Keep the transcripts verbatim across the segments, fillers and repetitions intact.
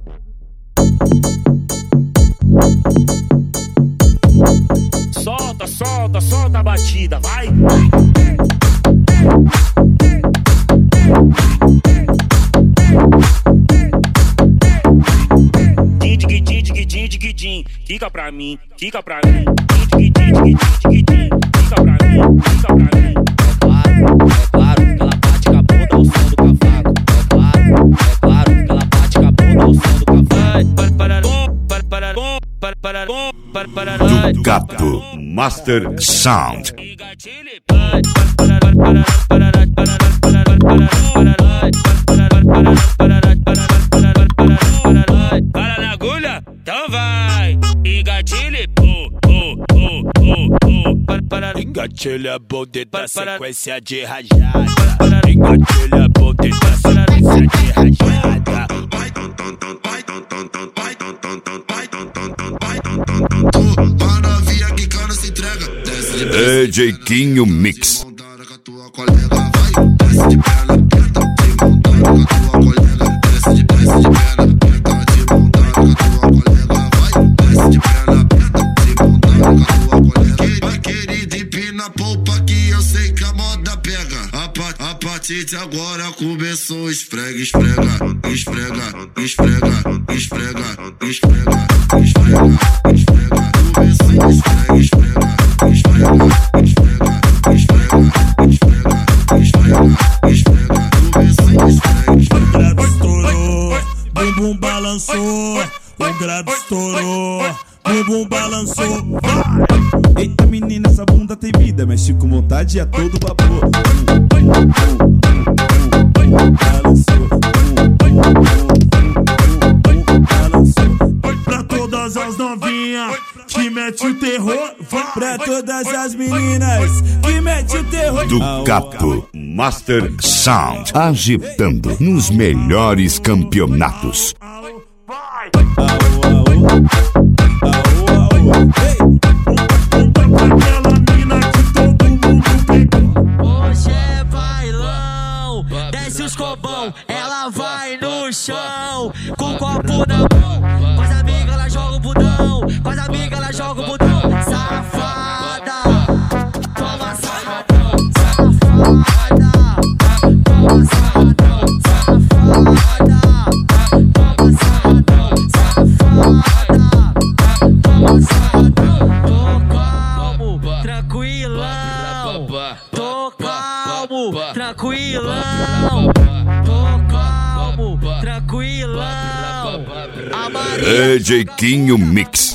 Solta, solta, solta a batida, vai! Din, dig, din, dig, din, dig, din. Fica pra mim, fica pra mim. Din, dig, din, dig, dig, din. Fica pra mim, fica pra mim. É claro, é claro que ela bate com a bunda ao som do cavaco. É claro, é claro que ela bate com a bunda ao som do cavaco. Ducato Master Sound. Para na agulha, então vai. Engatilhe, oh, oh, oh, oh, oh. Engatilha a bonde da sequência de rajada. Engatilha a bonde da sequência de rajada. D J Quinho Mix. Querida, empina a polpa que eu sei que a moda pega. A partir de agora começou esfrega, esfrega, esfrega, esfrega, esfrega, esfrega, esfrega, esfrega. Começou esfrega, esfrega, esfrega, esfrega, esfrega, esfrega, esfrega, esfrega. Começou esfrega, esfrega. O grave estourou, bumbum balançou. O grave estourou, bumbum balançou. Vai! Eita menina, essa bunda tem vida, mexe com vontade e a todo vapor. Balançou, balançou. Pra todas as novinhas que mete o terror, vai. Pra todas as meninas que mete o terror. Ducato Master Sound, agitando nos melhores campeonatos. Hoje é bailão, desce os cobão, ela vai no chão, com o copo na mão, com as amigas ela joga o budão, com as amigas ela joga o budão, safada, toma safadão, safada, toma safadão, safada, toma safadão, safada, toma safadão, tô calmo, tranquilão, tô calmo, tranquilão, tô calmo, tranquilão, D J Quinho Mix.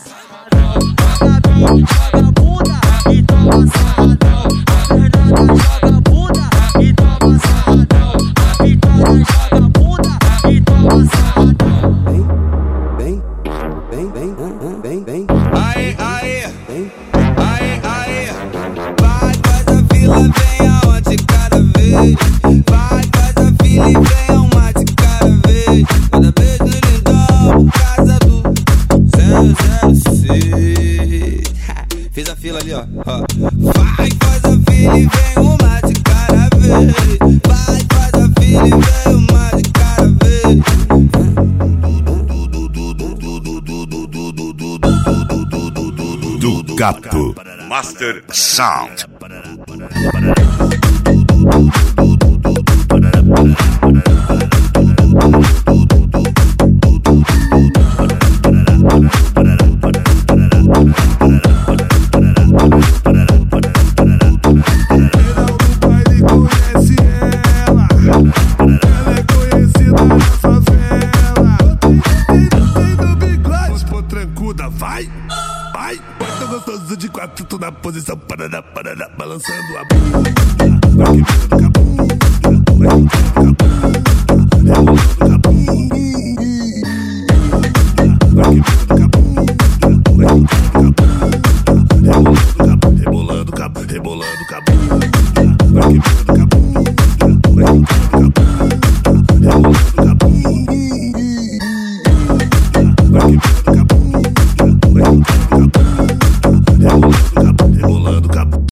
Joga a bunda e toma sarradão. A Fernanda joga a bunda e toma sarradão. A Vitória joga a bunda e toma sarradão. Vem, vem, vem, vem, vem, vem. Aê, aê, Vem. aê, aê. Vai, faz a fila, vem aonde cada vez. Vai, faz a fila e vem uma de cada vez. Cada beijo lindão, casa do zero zero seis. Fiz a fila ali, ó. ó. Vai, faz a fila e vem uma de cada vez. Vai, faz a fila e vem uma de cada vez. Ducato Master Sound. Vai, vai, vai tão gostoso de quatro, tu na posição, parará, parará, balançando a bunda. Vai quebrando com a bunda, vai quebrando com a bunda, rebolando com a bunda. Vai quebrando com a bunda, vai quebrando com a bunda, rebolando com a bunda, rebolando com a bunda, rebolando com a bunda. Vai quebrando com a bunda.